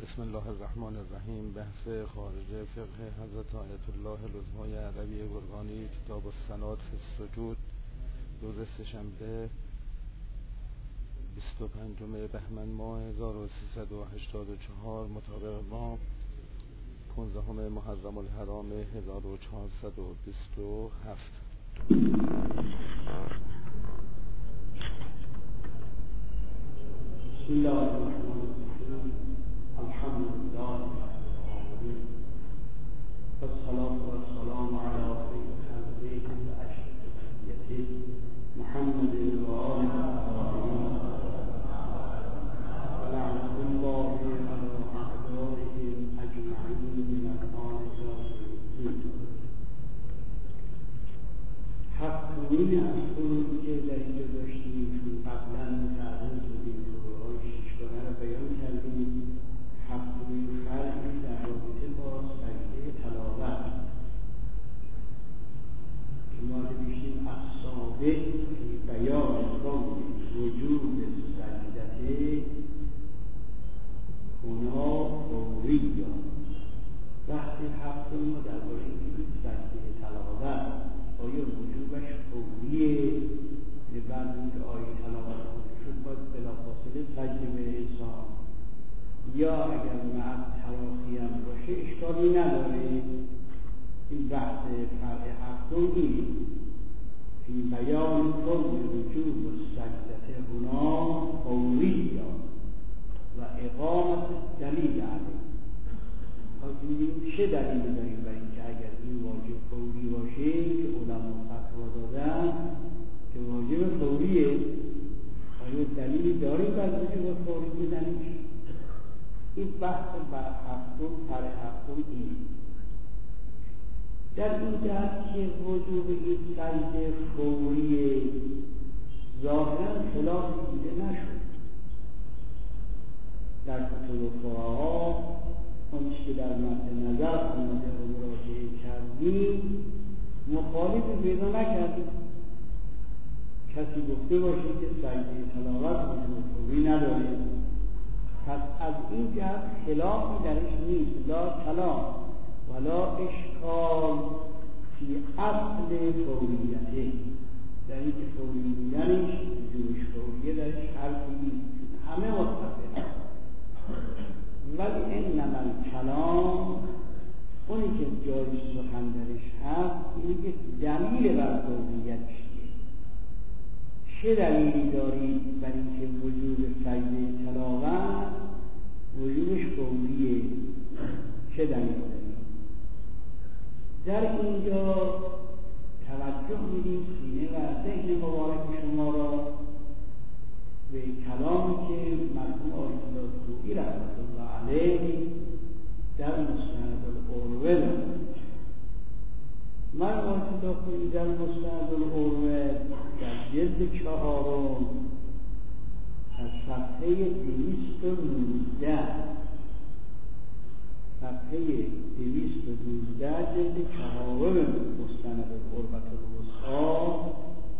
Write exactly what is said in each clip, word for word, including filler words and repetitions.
بسم الله الرحمن الرحیم. بحث خارج فقه حضرت آیت الله لزمای عربی گرگانی، کتاب الصلاة فی السجود، روز سه‌شنبه بیست و پنجم بهمن ماه هزار و سیصد و هشتاد و چهار مطابق با پانزدهم محرم الحرام هزار و چهارصد و بیست و هفت. بسم الله الرحمن الرحیم. الحمد لله رب العالمین والصلاة والسلام علی خیر خلقه و اشرف بریته محمد و آله الطاهرین و لعنة الله علی اعدائهم اجمعین من آن الظالمین. هفتمین از فروعی که در اینجا داشتیم چون قبلا متعرض بودیم فروعهای شیشگانه را بیان کردیم. هفتمین فرعی در رابطه با سجده تلاوت که ما نوشتیم السابق فی بیان قول وجوب سجدته هنا فوریا. بحث هفتم ما درباره اینکه سجده تلاوت آیا وجوبش فوریه، بعد اینکه آیه تلاوت شد باید بلافاصله سجده به انسان، یا اگر مع تراخی هم باشه اشکالی نداره. این بحث فرع هفتم اینه فی بیان قول وجوب سجدته هنا فوریا و اقامت دلیل علیه. خواهیم چه دلیلی داریم برای اینکه اگر این واجب فوری باشه که علما فتوا دادن که واجب فوریه، آیا دلیلی داریم بر وجوب فوری بزنیش؟ این بحث بر هفتم فرع هفتم اینه. در این جهت که وجوب این سجده فوری ظاهرا خلافی دیده نشد در کتب فقها. اون چی که در مد نظر آمده و مراجعه کردیم مخالفی پیدا نکردیم. کسی گفته باشه که سجده تلاوت وجوب فوری نداره، پس از این جهت خلافی درش نیست. لا کلام ولا اشکال فی اصل فوریته، در این که فوری بودنش وجوبش فوریه درش حرفی نیست، همه متفقن. ولی انما الکلام، اونی که جای سخن درش هست اینی که دلیل بر فوریت چیه؟ چه دلیلی دارید بر اینکه وجوب سجده تلاوت وجوبش فوریه؟ چه دلیلی دارید؟ در اینجا توجه میدیم سینه و ذهن مبارک شما را به کلامی که مرحوم آیت الله طوئی رحمة الله علیه در مستند العروه دارد. مرحوم آیت الله طوئی در مستند العروه در جلد چهارم از صفحه دویست و نوزده صفحه دویست و نوزده جلد چهارم مستند العروة الوثقی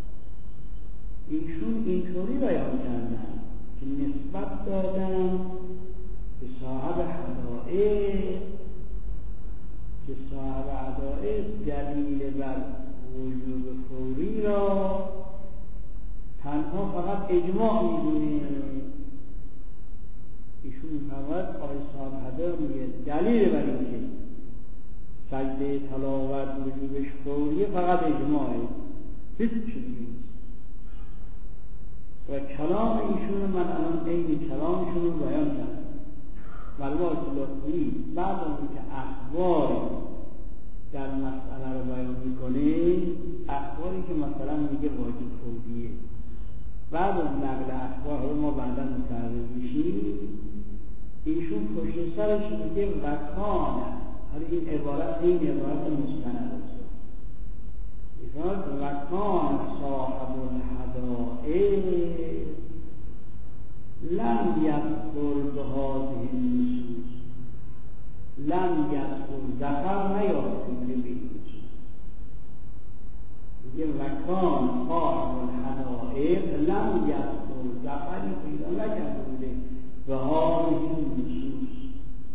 ایشون اینطوری بیان کردن که نسبت دادن به صاحب حدائق که صاحب حدائق دلیل بر وجوب فوری را تنها فقط اجماع میدونه. ایشون فقط آیه صاحب حدائق میگه دلیل بر اینکه سجده تلاوت وجوبش فوریه فقط اجماعه، هیچ چیزی. و کلام ایشون من الان این کلامشون رو بیان کردم. مرحوم آیت الله طوئی بعد از اینکه اخبار در مسئله رو بیان میکنه، اخباری که مثلا میگه واجب فوریه، بعد از نقل اخبار رو ما بعدا متعرض میشیم، ایشون پشت سرش میگه وکانه. حالا این عبارت این عبارت مستند است. وکان صاحب الحدائق لم یذکر بهذه النصوص، لم یذکر ذکر نیافت به این نصوص. میگه وکان صاحب الحدائق لم یذکر ذکری پیدا نکرده به هذه النصوص،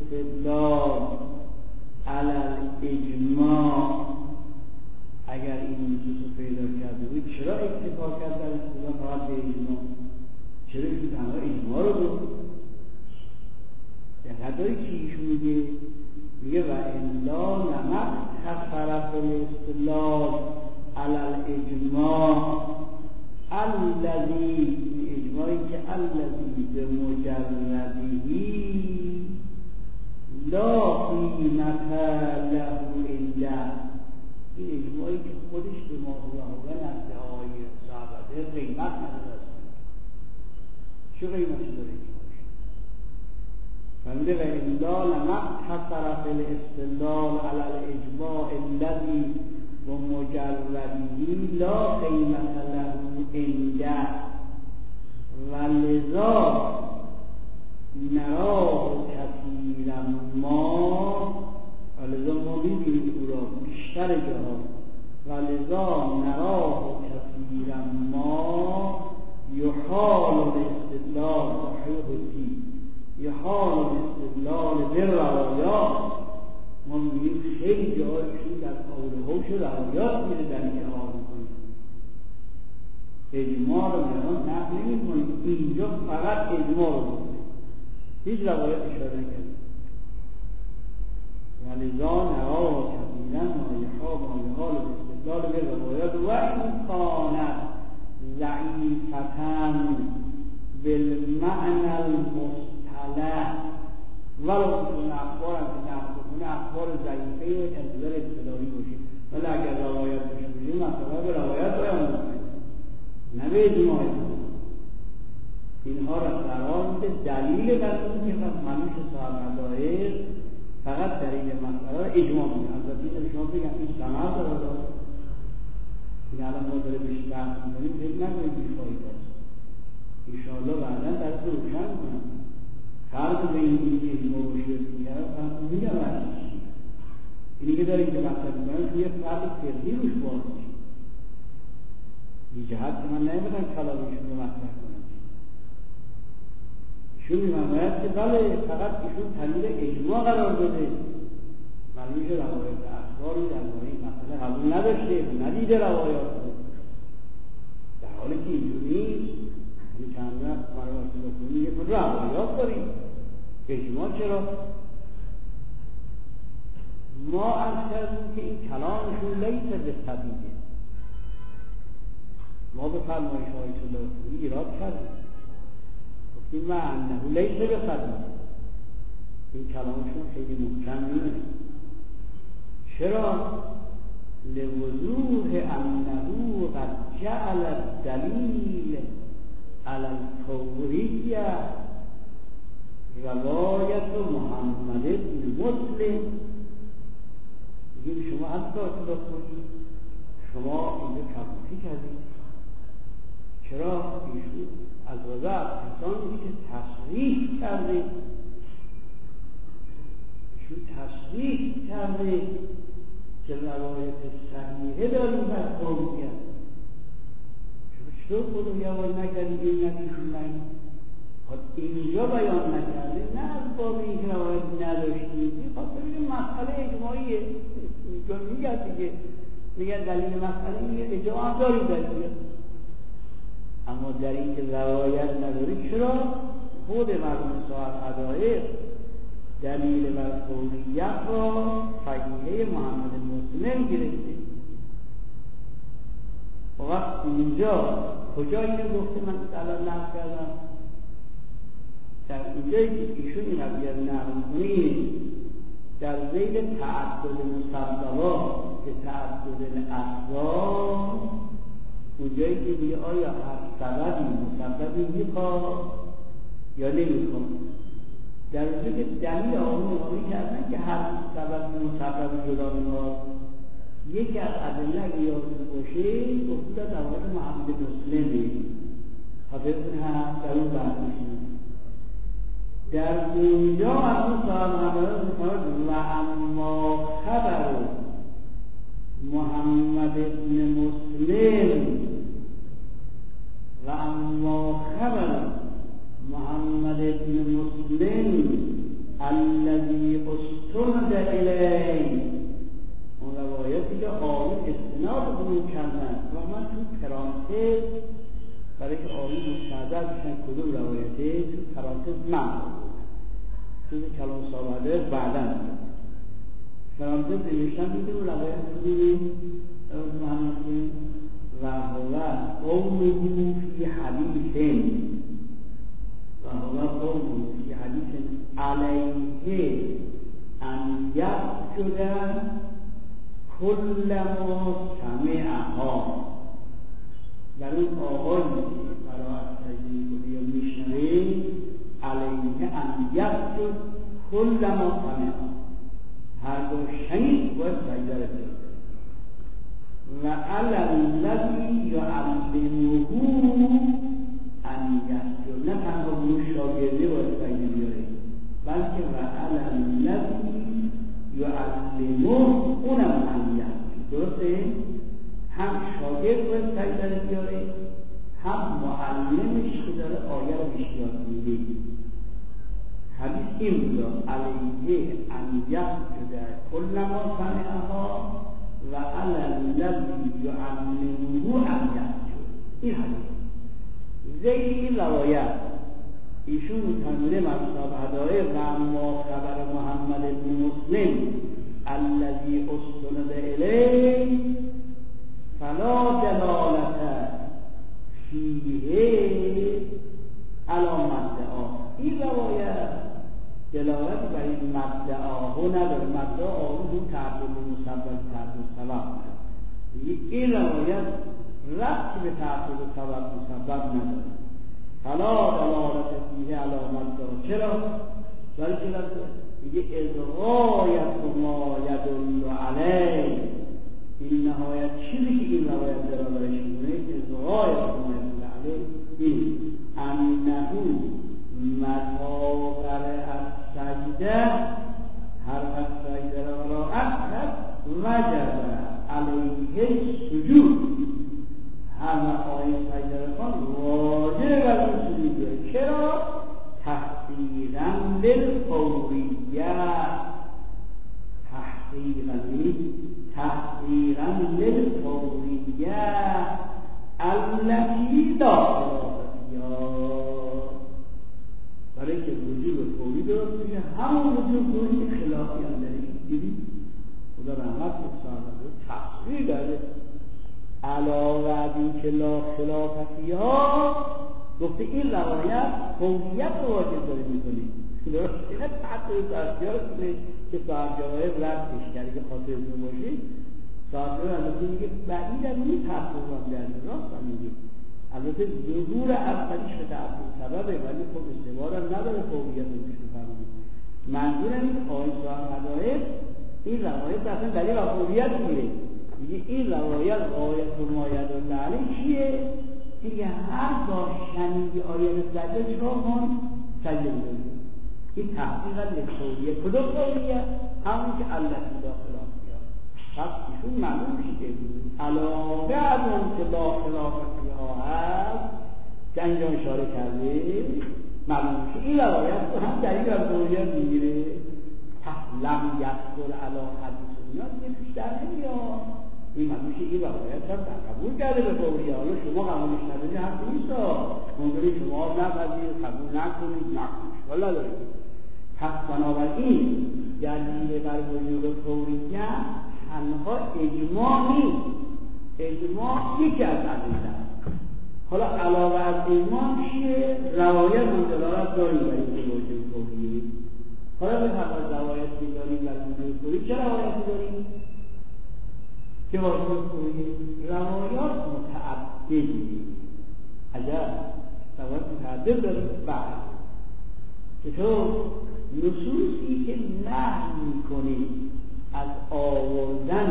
الاستدلال علی الاجماع اگر این نصوص رو پیدا کرده بود چرا اکتفا کرد در استدلال فقط به اجماع؟ چرا این تنها اجماع رو بود؟ دقیق داری چی ایشون میگه؟ میگه و الا نمت تصرف الاستدلال علی الاجماع الذی، این اجماعی که الذی به مجردهی لا قیمت له عنده، این اجماعی که خودش به ما هو هو نزد آقای صحابه قیمت نداره. چه قیمتی داره اجماعش؟ فهمیده و الا لمت تصرف الاستدلال علی الاجماع الذی و مجردهی لا قیمت له عنده و لذا نراه کثیرا ما، و لذا ما می‌بینیم او را بیشتر جاها، و لذا نراه کثیرا ما یحال الاستدلال صحیحی یحال الاستدلال بالروایات، ما می‌بینیم خیلی جاهایشون در قول حوش روایات میره در این حال می‌کنیم، اجماع رو میران نقل نمی‌کنیم، اینجا فقط اجماع رو می‌کنیم، هیچ روایت اشاره نکردیم. ولذا نراه کثیرا ما یحال یحال الاستدلال بالروایات و این کانت ضعیفة بالمعنى المصطلح، ولو اون اخبار هم که نقل کنه اخبار ضعیفه و انتظار اصطلاحی باشه، ولی اگر روایت بشه بودیم مثلا به روایت باید میکنه نه به اجماع. اینها را قرار میده دلیل بر اون که منوش صاحب مذاهب فقط دلیل مسئله را اجماع میده. البته این شما بگم این ثمر داره داره این الان ما داره بهش بحث میکنیم فکر نکنید بیفایده است، انشاءالله بعدا درست روشن کنم فرق بین این که اجماع باشه میگرم فرق میگم ورزش اینی که داریم که مطلب میکنم توی فرق فقهی روش باز میشه، این جهت که من نمیدونم کلامشون رو مطرح کنم. ایشون می‌فرماید که بله فقط ایشون دلیل اجماع قرار داده، معلوم میشه روایت اخباری در مورد این مسئله قبول نداشته و ندیده روایات رو، در حالی که اینجوری این چند وقت مرمت بکنیم یه خود روایات داریم، اجماع چرا؟ ما عرض کردیم که این کلامشون لیس به طبیعه، ما به فرمایش های طلعاتی ایراد کردیم گفتیم و انه لیس به طبیعه، این کلامشون خیلی محکم نیست. چرا؟ لوضوح انه قد جعل الدلیل علی الفوریه روایت محمد بن مسلم. میگیم شما حتی اطلاق کنید شما اینجا کبوتی کردید. چرا؟ ایشون از وضع کسانی که تصریح کرده، ایشون تصریح کرده که روایت صحیحه داریم در فوریه، چطور خود یواز نکردیم این نتیشون نگیم خود اینجا بیان نکرده، نه از باب این که روایت نداشتیم، این خاطر بگیم مسئله اجماعیه، اینجا میگه دیگه میگه دلیل مسئله میگه اجماع هم داری دلیل، اما در این که روایت نداری چرا؟ خود مرحوم صاحب حدائق دلیل بر فوریت را صحیحه محمد مسلم گرفته. وقت اینجا کجا اینو گفته من الان نقل کردم؟ در اینجایی که ایشون این قضیه نقل کنید در ذیل تعدد مسببات که تعدد اسباب، اونجایی که میگه آیا هر سببی مسببی میخواد یا نمیخواد، در اونجا که دلیل آقایون امامی کردن که هر سبب مسبب جدا میخواد، یکی از ادله اگه یادتون باشه گفته در روایت محمد مسلمه حافظتون هم در اون بحث میشیم، در اونجا از اون صاحب حضرت میفرماید و اما خبر محمد ابن مسلم و اما خبر محمد ابن مسلم الذي الذی استند الیه، اون روایتی که آیین استناد اون کردن و من تو پرانتز برای که آیین مستعدد بشن کدوم روایته تو پرانتز من چون کلام صحابه بعداً پرانتز نوشتن میده اون روایت کدومه محمد و هو قومه فی حدیث و هو قومه فی حدیث علیه ان یسجد کل ما سمعها. در اون آقایی که قرائت سجده میکنه یا میشنوه علیه ان یسجد کل ما سمعها، هر دو شنید باید سجده را کرد و علی الذی یعلمه ان یسجد، نه تنها اون شاگرده باید سجده بیاره بلکه و علی الذی یعلمه اونم ان یسجد. درسته؟ هم شاگرد باید سجده را بیاره هم معلمش که داره آیه رو بهش یاد میده. حدیث این بود علیه ان یسجد کل ما سمعها و علی الذی یعلمه ان یسجد. این حدیث ذکر این روایت ایشون تنویره مصحاب هدایه و اما خبر محمد بن مسلم الذی استند الیه فلا دلالت فیه علی مدعا. این روایت دلالت بر این مدعاها نداره، مدعا آن تعبد مسبب تعبد سبب. این روایت ربطی به تعبد سبب مسبب نداره. فلا دلالت فیه علی مدعا. چرا؟ بلکه میگه اذ ما یدل علیه، این نهایت چیزی که این روایت دلالتش میکنه اذ ما یدل علیه این انه متا قرأ السجده، هر وقت سجده را قرائت کرد وجب علیه السجود، هر وقت آیه سجده را خواند واجب بر او سجود بیاره. چرا؟ تحقیقا للفوریه، تحقیقا تحقیقا للفوریه التي داخل برای که وجود فوری درست میشه، همون وجود فوری که خلافی هم داره. دیدی؟ خدا رحمت به صاحب تفسیر داره علاوه بر این که لا خلافتی ها گفته این روایت فوریت رو واجب داره میکنه. درست اینه تحصیل صاحبیار کنه که صاحبیار رفتش کرده که خاطرتون باشید صاحبیار البته میگه بعید هم این تحصیل رو هم درده راست هم میگه. البته ظهور اولیش به تعبیر سببه ولی خب استوار هم نداره فوقیت رو پیش بفرمید. منظورم این که آیه صاحب هدایت این روایت اصلا دلیل و فوقیت میره. میگه این روایت آیت ما یدل علیه چیه؟ دیگه هر بار شنیدی آیه سجده چرا کن؟ سجده بزنید. این تحقیقا یک فوقیت. کدوم فوقیت؟ همون که التی داخل آفیا. پس ایشون معلوم میشه که علاوه از اون که داخل آفیا هست که اینجا اشاره کرده معلوم میشه این روایت رو هم دلیل از فوقیت میگیره. پس لم یذکر علی حدیث اینا دیگه توش در نمیاد. این معلوم میشه این روایت هم در قبول کرده به فوقیه. حالا شما قبولش نداری حرف نیست ممکنه شما نپذیرید قبول نکنید نکنید والا دارید. پس بنابراین دلیل بر وجود فوریت تنها اجماع نیست، اجماع یکی از ادله است. حالا علاوه از اجماع چیه؟ روایت هم دلالت داریم برای اینکه وجود فوریه. حالا به خاطر روایت که داریم در وجود فوریه چه روایتی داریم که وجود فوریه؟ روایات متعددی. عجب روایات متعدد داریم. بعد چطور؟ نصوصی که نهی میکنه از آوردن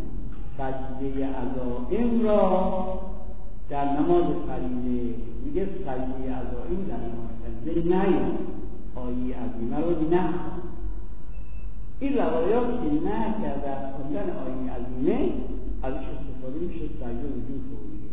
سجده عزائم را در نماز فریضه، میگه سجده عزائم در نماز فریضه نیاد، آیه عظیمه رو نه. این روایات که نه کرده از خوندن آیه عظیمه ازش استفاده میشه سجده وجود فوریه.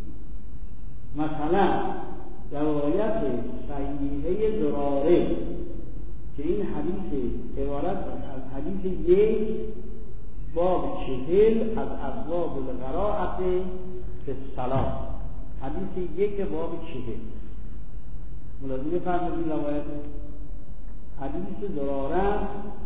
مثلا روایت صحیحه زراره که این حدیث عبارت از حدیث یک باب چهل از ابواب القراءة فی الصلاة، حدیث یک باب چهل. ملاحظه فرمودید روایت حدیث زراره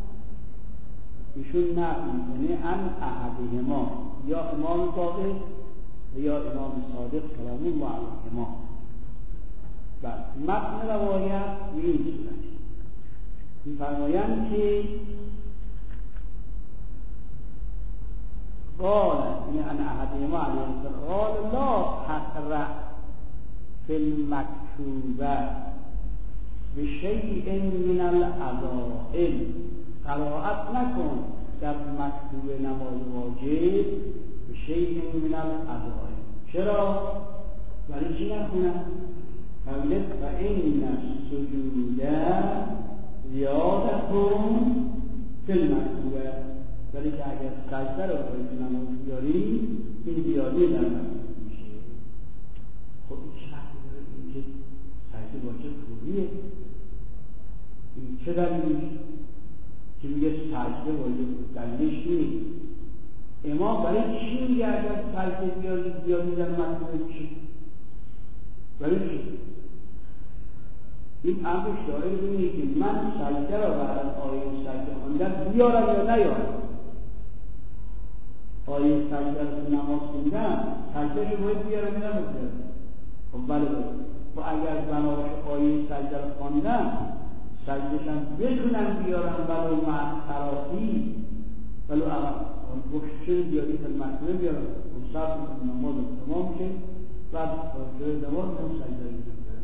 ایشون نقل میکنه ان احدهما، یا امام باقر و یا امام صادق سلام الله علیهما. بله متن روایت به این صورت می‌فرمایند که قال یعنی ان احدهما علیه السلام قال لا تقرأ فی المکتوبه بشیء من العزائم، قرائت نکن در مکتوب نماز واجب بشیء من العزائم. چرا؟ برای چی نخونم؟ قولت فإن السجود زیادتون فی المکتوبه، برای که اگر سجده رو باید نماز بیاری این زیادی در مکتوب میشه. خب این چه وقتی داره این که سجده واجب فوریه؟ این چه دلیلیش که میگه سجده واجب دلیلش نیست؟ امام برای چی میگه اگر سجده بیاری زیادی در مکتوب میشه؟ برای چی؟ این امر شاعر اینه که من سجده را بعد از آیه سجده خواندن بیارم یا نیارم. آیه سجده را نماز خوندن سجده رو باید بیارم یا نمیارم. خب بله بله. و اگر بنابراین آیه سجده را خواندن سجدهشان بتونن بیارن ولو مع تراخی ولو اول گفته بیاری تا مکتوبه بیارن و صرف نماز تمام میشه، بعد سجده دوام هم سجده رو بیارن.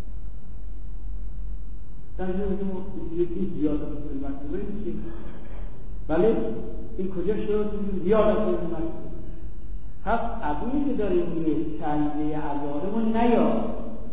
سجده رو یکی زیاده تا مکتوبه میشه. بله این کجا شروع کنیم زیاده تا مکتوبه؟ پس عبیه که داریم میگه سجده عزارمون نیاد،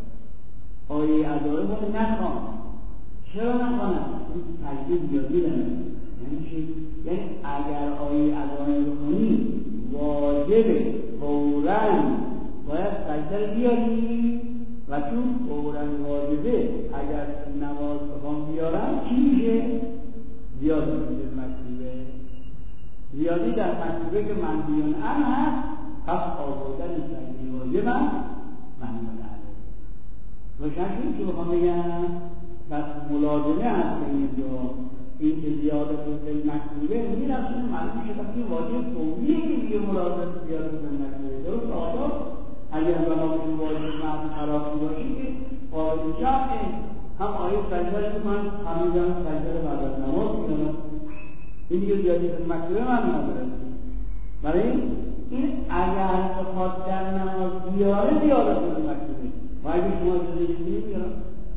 آیه عزارمون نخوان. چرا نخوانم؟ این سجده زیادی دارم. یعنی چی؟ یعنی اگر آیه عزارم بخونی واجبه فوراً باید سجده رو بیاری و چون فوراً واجبه اگر نماز بخوام بیارم چی میشه؟ زیادی میشه مکتوبه. زیادی در مکتوبه که منفیون ام هست، پس آوردن سجده واجب هم منفیون علیه. روشن شد که بخوام بگم بس ملازمه هست که اینجا این که زیاده فی المکتوبه میرسونه معلوم شد که واجب فوریه که دیگه ملازمه زیاده فی المکتوبه. درست آقا اگر بنابراین واجب معلوم خرابی باشی که قابل جمعه هم آیه سجده رو من همیدن سجده رو بعد از نماز میدونم، این دیگه زیادی فی المکتوبه من ندارم. برای این اگر بخواد در نماز بیاره زیاده فی المکتوبه و اگه شما اجازه ندید میارم،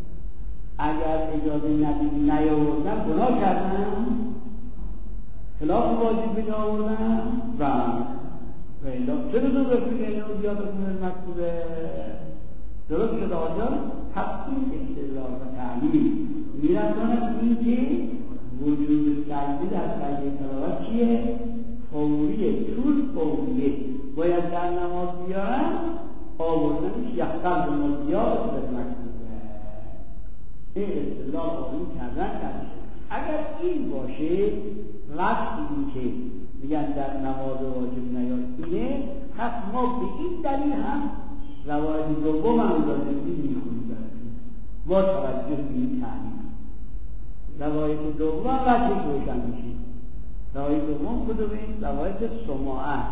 اگر اجازه ندید نیاوردن گناه کردن، خلاف واجب بجا آوردن و ویلا چه روزو بفید اینو زیاده فی المکتوبه. درست شده آجان تفصیل استدلال و تعلیم میرساند این که وجود سجده در سجده تلاوت چیه؟ فوریه، طول فوریه، باید در نماز بیارن، آوردنش یختر به مزیاد به مکتوبه. این استدلال آقایی کردن کردن. اگر این باشه وقتی این که میگن در نماز واجب نیاد اینه، پس ما به این دلیل هم روایت دوم هم داریم میخونیم با توجه به این تعلیم. روایت دوم وقتی روشن میشه. روایت دوم کدومه؟ روایت سماعه،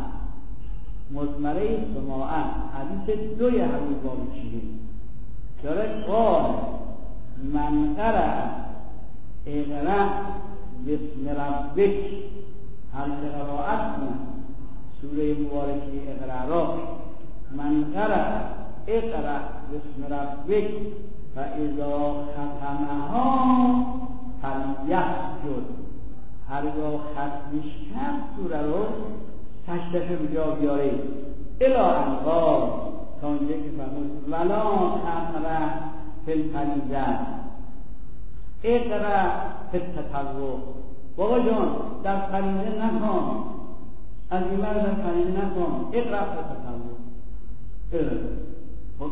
مزمره سماعه، حدیث دوی همین باب چیه داره قال من قرأ اقرأ بسم ربک، هر قرائت کنه سوره مبارکه اقرأ را من قرأ اقرأ بسم ربک فاذا ختمها فلیسجد، هرگاه ختمش کرد سوره رو سجده‌اش رو به جا بیاره. الی ان قال، تا اونجا که فرمود ولا تقرأ فی الفریضه اقرأ فی التطوع. بابا جان در فریضه نخوان، از این مرد در فریضه نخوان، اقرأ فی التطوع. اقرأ خب این برای چیه؟ چرا قراره لا تقرأ فی الفریضه؟ اقرأ. خب این برای چیه؟ چرا قراره لا تقرأ فی الفریضه؟ اقرأ. این برای چیه؟ چرا قراره لا تقرأ فی التطوع؟ اقرأ. خب این برای چیه؟ چرا قراره لا تقرأ فی الفریضه؟ اقرأ.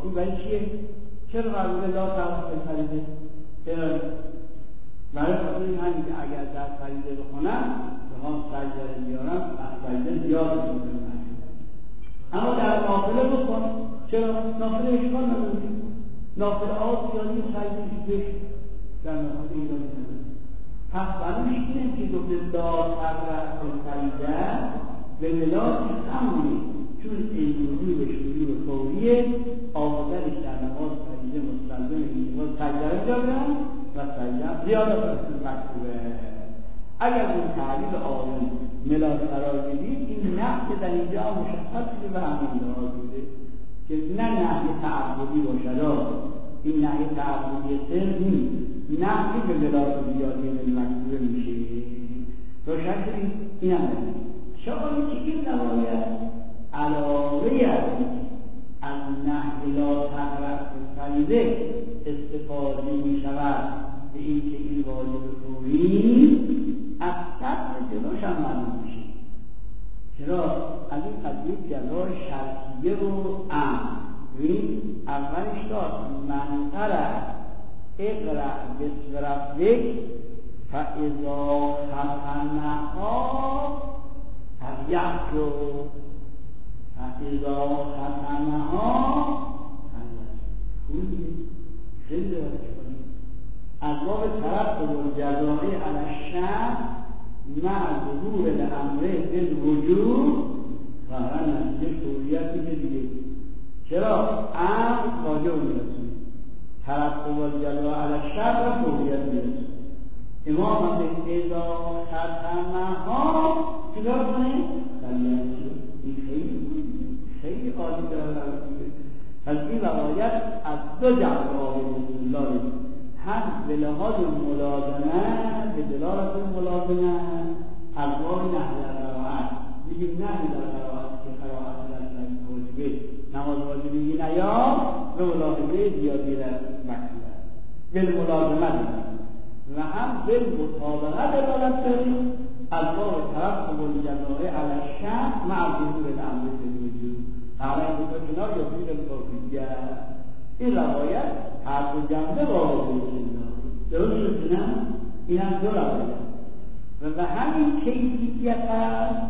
برای خاطر این همین که اگر در فریضه بخونم بخوام سجده رو بیارم از سجده زیاد میکنم، اما در نافله بکن. چرا؟ نافله اشکال نداره، نافله آب زیادی سجدهش بشه در نافله ایرانی نداره. پس برای اینه که گفته دارتر و فریضه به ملاک همونه، چون اینجوری به شروع فوریه آمدنش در نماز فریضه مستلزم این نماز سجده رو بیارم و سجده زیاده فرسون مکتوبه. اگر اون تعلیل آمن ملاک قرار بدید، این نحی در اینجا مشخص که به همین لحاظ بوده که نه نحی تعبدی باشد، این نحی تعبدی صرف نیست، نحی به ملاک زیادی به مکتوبه میشه. روشن شدید؟ این هم دارید شاید که این روایت علاوه از نحی لا تقرأ فریضه استفاده می شود به این که این واجب فوری از سطر جلوش هم معلوم میشه. چرا؟ از این قضیه جزای شرطیه رو ام ببین اولش داد من قرأ اقرأ باسم ربک فاذا ختمها فلیحجر فاذا ختمها فلیحجر. خیلی داره کنید از باب ترتب الجزائی علی الشرط مع ظهور الامر بالوجوب ظاهرا نتیجه فوریت میشه دیگه. چرا؟ امر واجب میرسونه، ترتب الجزائی علی الشرط و فوریت میرسونه. امام هم به اذا ختمها چیکار کنه؟ فلیحجر. این خیلی خیلی عالی داره. پس این روایت از دو جنبه آقای رسول الله، هم به لحاظ ملازمه به دلالت ملازمه از باب نحی در قرائت میگیم نحی در قرائت که قرائت در سنگ واجبه نماز واجبه میگی نیا به ملاحظه زیادی در مکتوبه به ملازمه داریم و هم به مطابقه دلالت داریم از باب ترتب الجزائی علی الشرط مع ظهور الامر بالوجوب. حالا این دو تا کنار یا فیل الفوریه این روایت هر دو جنبه واقع بودید. درست شد نه؟ این هم دو روایت و به همین کیفیت است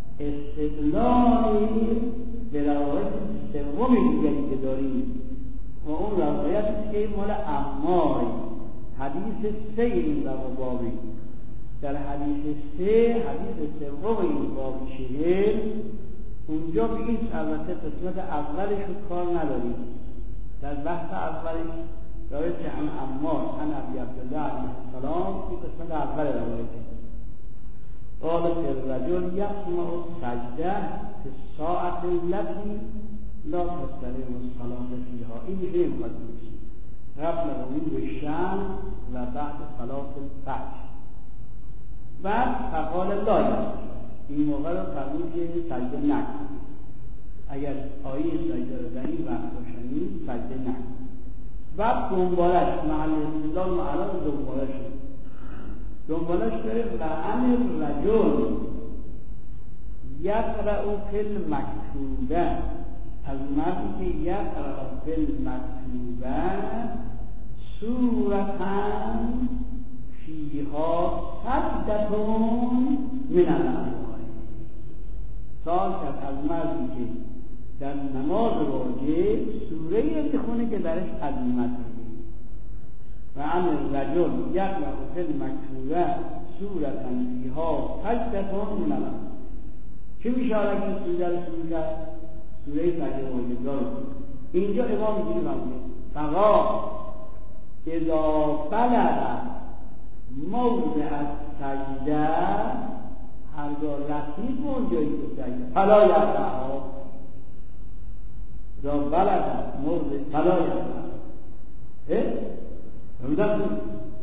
استدلال به روایت سوم دیگری که داریم و اون روایت است که مال عمار حدیث سه این بابی. در حدیث سه حدیث سوم این باب چهل اونجا به این البته قسمت اولش رو کار نداریم. در بحث اولش روایت عن عمار عن ابی عبدالله علیه السلام این قسمت اول روایته. قال الرجل یسمع سجده فی الساعة التي لا تستقیم الصلاة فیها. این میشه این خواهد میشه قبل غروب الشمس و بعد صلاة الفجر. بعد فقال لا یسمع، این موقع رو فرمود که سجده نکنید. اگر آیه سجده رو در این وقت باشنید سجده نکنید. بعد دنبالش محل استدلال معلوم دنبالش دنبالش داره و عن الرجل یقرأ فی المکتوبه، از مردی که یقرأ فی المکتوبه سورة فیها سجدة من الأنعام. سوال کرد از مردی که در نماز واجب سوره میخونه که درش عظمت میگه و عن الرجل یقرأ فی المکتوبه سورة فیها سجدة من الأنعام. چه میشه حالا که سوره رو شروع کرد؟ سوره سجده واجب دار. اینجا امام اینجوری فرموده فقط اذا بلغ موضع السجده، هرگاه رسید به اون جایی که سجده فلا یقرأها. اذا بلغ موضع فلا یقرأها. اه؟ نمیدن کنید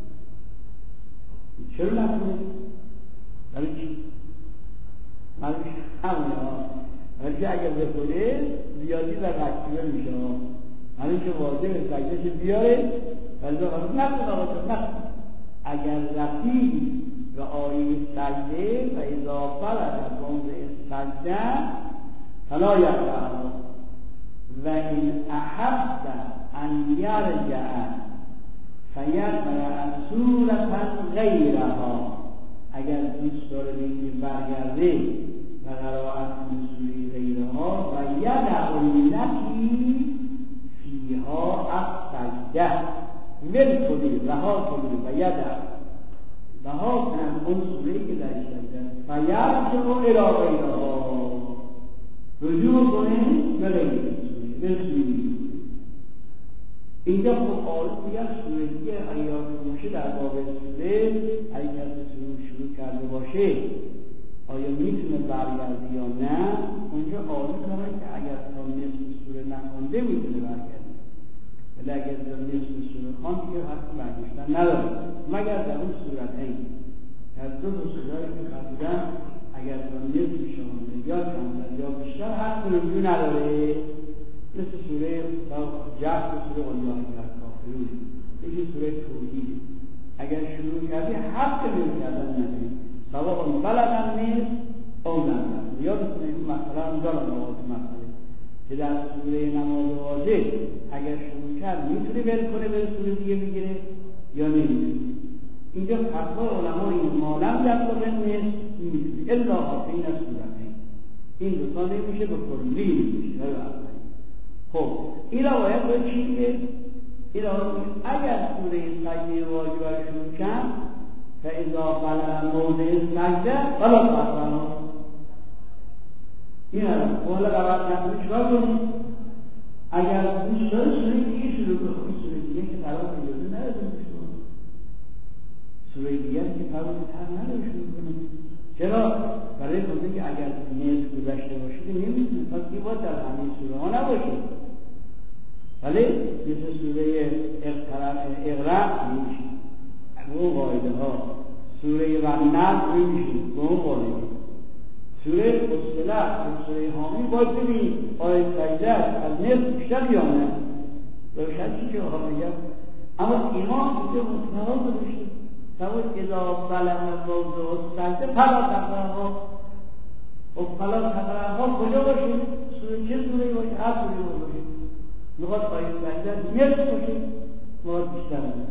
چرا نکنید؟ برای چی؟ برای همونه ها برای که اگر بخوره زیادی در مکتوبه میشه ها برای که واضح سجدهش بیاره برای که خواهد نکن آقا چون نکن. اگر رفید و آیه سجده و اذا بلغ موضع سجده فلا یقرأها و این احب ان یرجع فیقرأ سورة غیرها، اگر دوست داره به این برگرده و قرائت کنه سوره غیرها، و یدع التی فیها السجده، ول کنی رها کنی و یدع رها کنم اون سوره‌ای که در سجده فیرجع الی غیرها، رجوع کنه به غیر سوره به سوره. اینجا خب آرز دیگر سوره دیگه ایات باشه در باب سوره، اگه کسی سوره شروع کرده باشه آیا میتونه برگرده یا نه، اونجا آرز داره که اگر تا نصف سوره نخونده میتونه برگرده، ولی اگر تا نصف سوره خوان دیگه حتی برگشتن نداره، مگر در اون صورت این در دو دو سوره‌ای که فرمودن اگر تا نصف شونده یا کمتر یا بیشتر حتی رجوع نداره، مثل سوره جهد و سوره قلیان در کافرون، یکی سوره توحید، اگر شروع کردی حق نمی کردن نداری، سواء بلدن نیست اون نمیدن. یا بسید مثلا اونجا نماز مسئله که در سوره نماز واجب اگر شروع کرد میتونه بل کنه به سوره دیگه بگیره یا نمیتونه. اینجا فتوا علما این مالم جذابه نیست میتونه الا حافین از سورتین، این دوتا نمیشه به کلی نمیشه. خب این روایت باید چی میگه؟ این روایت اگر سوره سجده واجب رو شروع کرد فاذا بلغ موضع سجده فلا تقرأ، این هم حالا روایت نکنه چرا کنید؟ اگر دوست داره سوره دیگه شروع کنه، سوره دیگه که قرار اجازه نداره شروع، سوره دیگه که قرار تر نداره شروع کنه. چرا؟ برای خاطر که اگر نصف گذشته باشید نمیتونه، پس این باید در همه سوره ها نباشه، ولی مثل سوره اقرأ میشه به اون قاعده ها، سوره ونعم میشه به اون قاعده، سوره فصلت و سوره حامی باید ببینید آیه سجده از نصف بیشتر یا نه، روشن چی که آقا میگم. اما امام اینجا متناول داشته سواد اذا بلغ موضع السجده فلا تقرأها، و فلا تقرأها کجا باشه؟ سوره چه سوره باشه؟ هر سوره باشه، میخواد آیه سجده نصف باشه میخواد بیشتر باشه،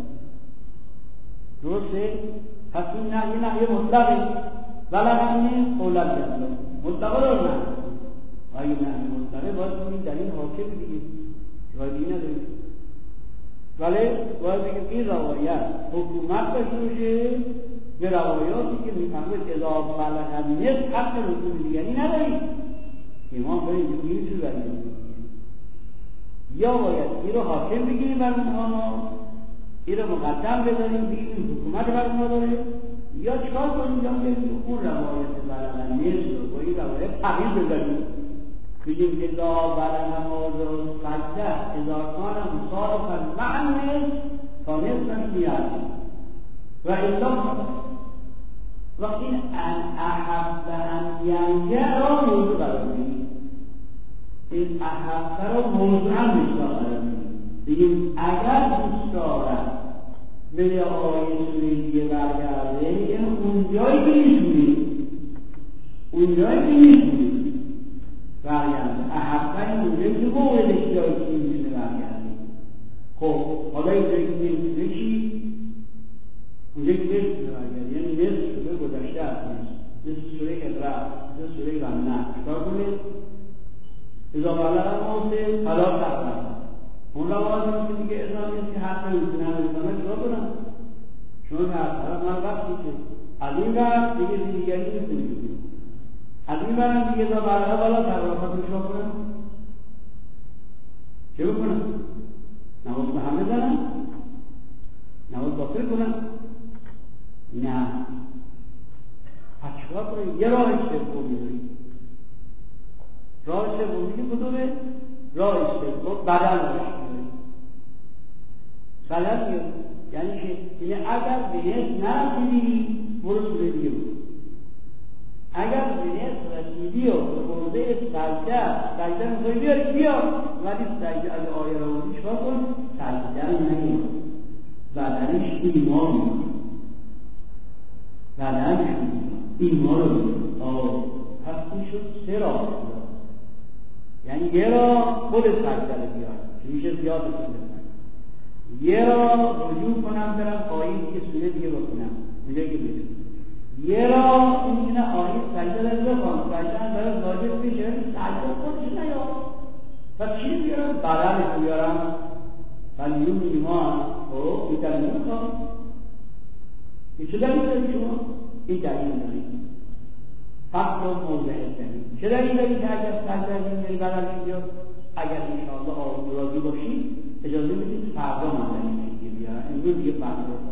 درسته؟ پس این نهی نهی مطلقه، بلغنی قولت جزا مطلقه رو نه، آیه نهی مطلقه باید کنید در این حاکم دیگه رایدی نداریم، ولی باید بگیم این روایت حکومت داشته باشه به روایاتی که میفهمید اذا بلغ نصف حق رسول دیگری نداریم. امام باید اینجا بگیم چون برگیم یا باید این رو حاکم بگیریم بر اونها، این رو مقدم بذاریم بگیم این حکومت بر اونها داره، یا چکار کنیم یا بگیم اون روایت بلغ نصف رو با این روایت تغییر بذاریم، بگیم اذا بلغ موضع السجده اذا کان مصادفا مع النصف تا نصفش میاد و الا وقتی ان احب ان ینجع را موضوع قرار میدیم، این احب را موضوعا میشتا قرار میدیم، بگیم اگر دوست دارد به یه آیه سوریدی برگرده یعنی اونجایی که میشونید اونجایی که میشونید برگرده، احبه اونجایی که موردش جایی که میشونه برگرده. خب حالا اینجایی که نمیشونه چی؟ اونجایی که نمیشونه برگرده یعنی نصف شده گذشته از نصف، مثل سوره اقرأ، مثل سوره ونعم چکار کنید؟ اذا بلغ موضع فلا تقرأ، اون روایت که دیگه اذا نیست که حق نمیتونه نمیتونه چکار کنم؟ چون هر طرف من وقتی که از این بر دیگه دیگری نمیتونه بگیم، از این برم دیگه اذا بلغ بالا تقرأ چکار کنم؟ چه بکنم؟ نماز به هم بزنم؟ نماز باطل کنم؟ نه. پس چکار کنیم؟ یه راه سومی داریم. راه سومی که کدومه؟ راه سوم بدل باشه. غلط میاد. یعنی که یعنی اگر به نصف نرسیدی برو سوره دیگه برو. اگر به نصف رسیدی و به موضع سجده سجده میخوایی بیاری بیا، ولی سجده از آیه رو بودی چکار کن؟ سجده رو نگیر بدنش ایمان میاد، بدنش ایمان رو میاد. پس این شد سه راه، یعنی یه راه خود سجده رو بیار که میشه زیاد بسید یه را رجوع کنم برم آیه که سوره دیگه بکنم اونجایی که بگم یه را میتونه آیه سجده رو بخوام سجده برای واجب بشه سجده خودش نیاد و چی بیارم؟ بدنش بیارم ولیون ایمان خب این دلیل نمیخوام این چه دلیل دارید شما؟ این دلیل دارید فقط و موضع دلیل چه دلیل دارید که اگر سجده میاری بدنش بیاد اگر انشاءالله آرزو راضی باشید اجازه بدید فردا من دلیل دیگه بیارم امروز دیگه فردا